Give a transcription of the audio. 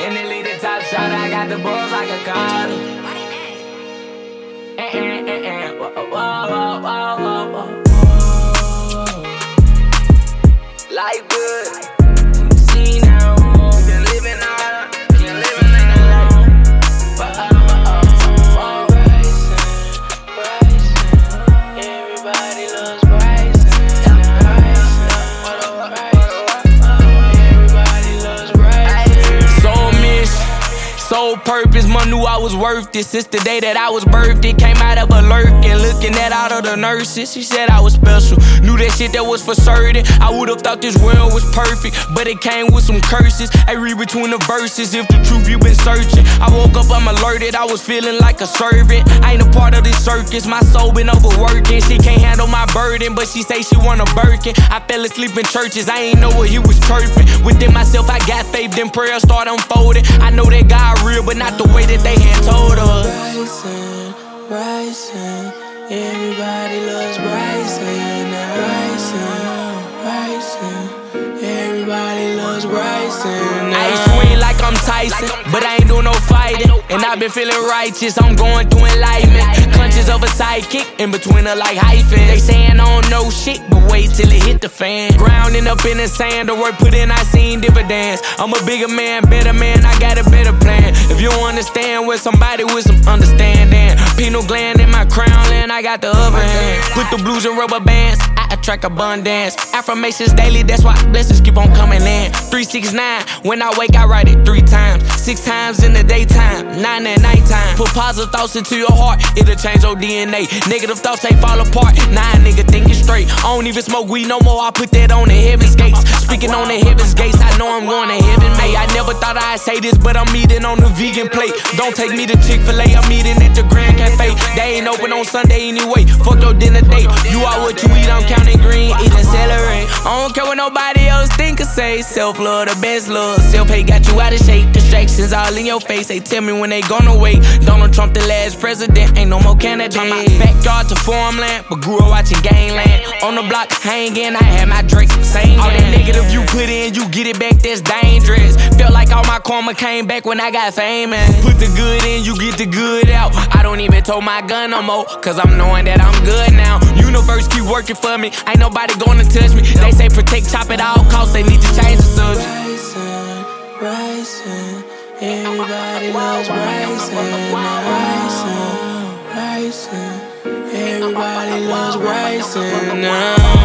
In the lead, the top shot, I got the balls like a Carter. Life good. See now, been living on, can't live in like alone. Bryson, everybody loves Bryson. Everybody loves Bryson. Soul mission, soul purpose, mom knew I was worth it. Since the day that I was birthed, it came out of a lurking. Looking at all of the nurses, she said I was special. Knew that shit that was for certain. I would've thought this world was perfect, but it came with some curses. I read between the verses, if the truth you been searching. I woke up, I'm alerted, I was feeling like a servant. I ain't a part of this circus, my soul been overworking. She can't handle my burden, but she say she want a Birkin. I fell asleep in churches, I ain't know what he was chirping. Within myself, I got faith, then prayer start unfolding. I know that God real, but not the way that they had told us. Bryson, Bryson, everybody loves Bryson. Bryson, everybody loves Bryson. I swing like I'm Tyson, but I ain't doing no fighting. And I've been feeling righteous, I'm going through enlightenment. Clutches of a sidekick, in between her like hyphen. They saying I don't know shit, but wait till it hit the fan. Grounding up in the sand, the work put in, I seen dividends. I'm a bigger man, better man, I got a better plan. If you don't understand with somebody with some understanding. Pineal gland in my crown, and I got the upper hand. Put the blues in rubber bands, I attract abundance. Affirmations daily, that's why blessings keep on coming in. 369, when I wake, I write it 3 times. 6 times in the daytime, 9 at nighttime. Put positive thoughts into your heart, it'll change your DNA. Negative thoughts, they fall apart. Nah, nigga, thinking straight. I don't even smoke weed no more, I put that on the heaven's gates. Speaking on the heaven's gates, I know I'm going to heaven, mate. I never thought I'd say this, but I'm eating on the vegan plate. Don't take me to Chick-fil-A, I'm eating at the Grand Cafe. They ain't open on Sunday anyway, fuck your dinner date. You are what you eat, I'm counting green, eating celery. I don't care what nobody else think or say. Self-love, the best love. Self-hate got you out of shape. Distractions all in your face. They tell me when they gonna wait. Donald Trump the last president, ain't no more candidate. Turn my backyard to farmland, but grew up watching Gangland. On the block hanging, I had my Drake singing. All that negative you put in, you get it back, that's dangerous. Felt like all my karma came back when I got famous. Put the good in, you get the good out. I don't even tote my gun no more, cause I'm knowing that I'm good now. Universe keep working for me, ain't nobody gonna touch me. They say protect, chop at all costs, they need to change the subject. Bryson, Bryson, everybody loves Bryson. Bryson, Bryson, everybody loves Bryson.